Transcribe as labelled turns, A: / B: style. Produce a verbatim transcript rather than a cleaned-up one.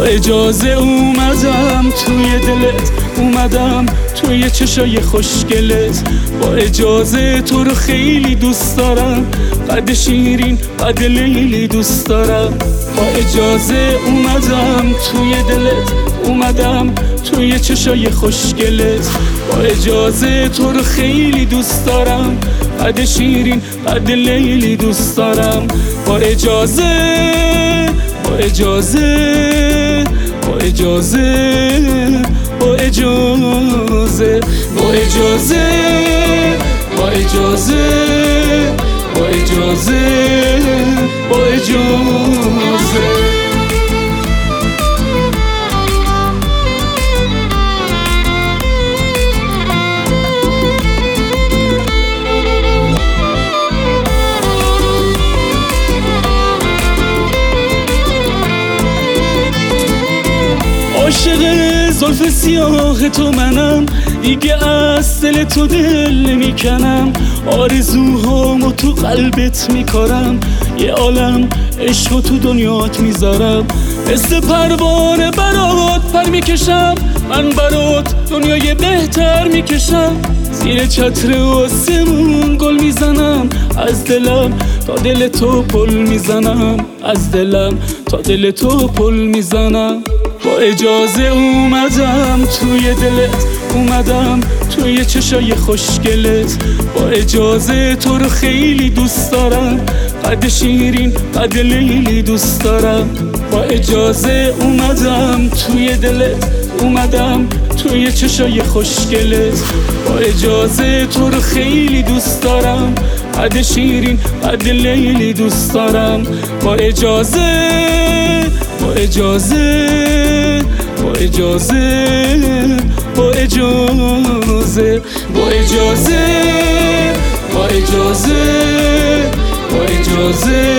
A: اجازه اومدم توی دلت، اومدم توی چشای خوشگلت. با اجازه تو رو خیلی دوست دارم، قد شیرین قد لیلی دوست دارم. با اجازه اومدم توی دلت، اومدم توی چشای خوشگلت. با اجازه تو رو خیلی دوست دارم، قد شیرین قد لیلی دوست دارم. با اجازه با اجازه با اجازه با اجازه با اجازه با اجازه با اجازه با اجازه عاشق زلف سیاه تو منم، دیگه از دل تو دل نمیکنم. آرزوهامو تو قلبت میکارم، یه عالم عشقو تو دنیات میذارم. مثل پروانه برات پر میکشم، من برات دنیای بهتر میکشم. زیر چتر آسمون گل میزنم، از دلم تا دل تو پل میزنم، از دلم تا دل تو پل میزنم. با اجازه اومدم توی دلت، اومدم توی چشای خوشگلت. با اجازه تو رو خیلی دوست دارم، قد شیرین قد لیلی دوست دارم. با اجازه اومدم توی دلت، اومدم توی چشای خوشگلت. با اجازه تو رو خیلی دوست دارم، قد شیرین قد لیلی دوست دارم. با اجازه با اجازه با اجازه با اجازه با اجازه با اجازه با اجازه